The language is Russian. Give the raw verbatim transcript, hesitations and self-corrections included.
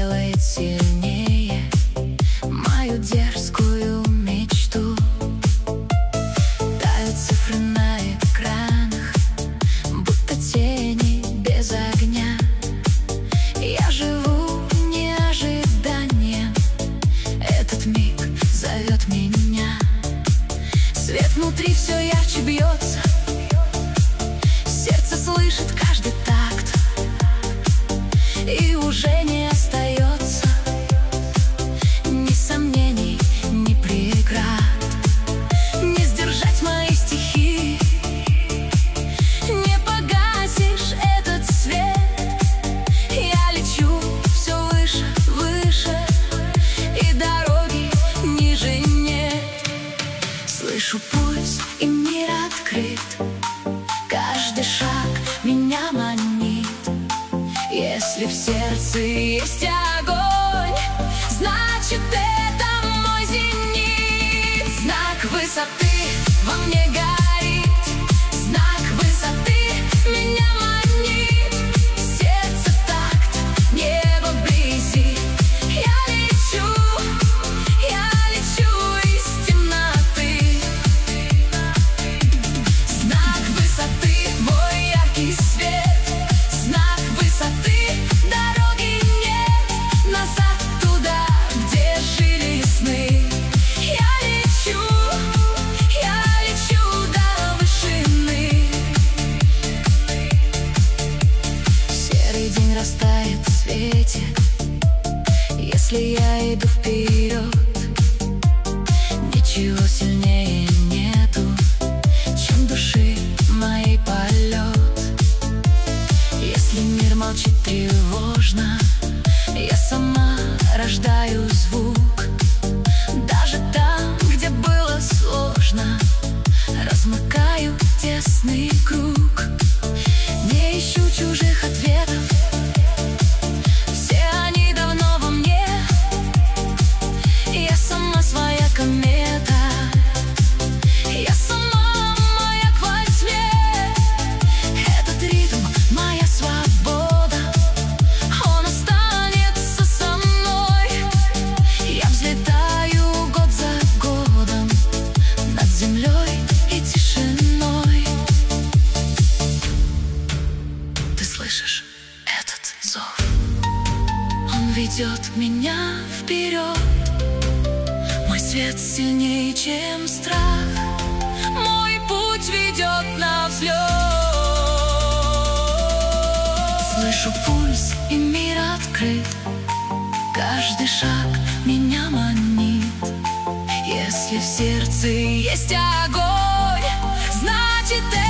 делает сильнее мою дерзкую мечту. Тают цифры на экранах, будто тени без огня. Я живу неожиданием, этот миг зовет меня. Свет внутри все ярче бьется, сердце слышит каждый такт, и уже не остается ни сомнений, ни преград. Не сдержать мои стихи, не погасишь этот свет. Я лечу все выше, выше, и дороги ниже нет. Слышу пульс, и мир открыт, каждый шаг меня манит. Если в сердце есть огонь, значит это мой зенит. Знак высоты во мне горит, знак высоты меня манит. Сердце такт, небо вблизи. Я лечу, я лечу из темноты. Знак высоты мой яркий свет, знак высоты дороги нет назад туда, где жили сны. Я лечу, я лечу до вышины. Серый день растает в свете, если я иду вперед. Ничего сильнее нету, чем души моей полет. Если мир молчит тревожно, я сама рождаю звук. Даже там, где было сложно, размыкаю тесный круг. Не ищу чужих ответов, все они давно во мне. Я сама своя комета, я сама маяк во тьме. Этот ритм — моя свобода, он останется со мной. Я взлетаю год за годом над землей и тишиной. Ты слышишь этот зов? Он ведет меня вперед. Мой свет сильнее, чем страх, мой путь ведет на взлет. Слышу пульс, и мир открыт, каждый шаг меня манит. Если в сердце есть огонь, значит